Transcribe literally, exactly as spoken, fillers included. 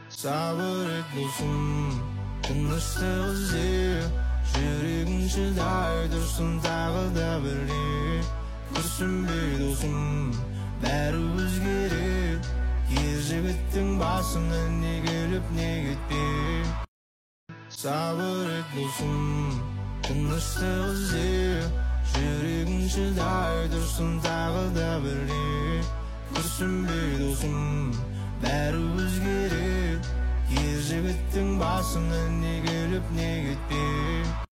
Sabır et dostum, tınıştық ізде, жүрегің шыдай тұрсын тағы да бірде. Күрсінбе досым, бәрі өзгереді, ер жігіттің басынан не келіп не кетпек. Sabır et dostum, tınıştық ізде, жүрегің шыдай тұрсын тағы да бірде. Күрсінбе досым, бәрі өзгереді, ер жігіттің басынан не келіп не кетпек.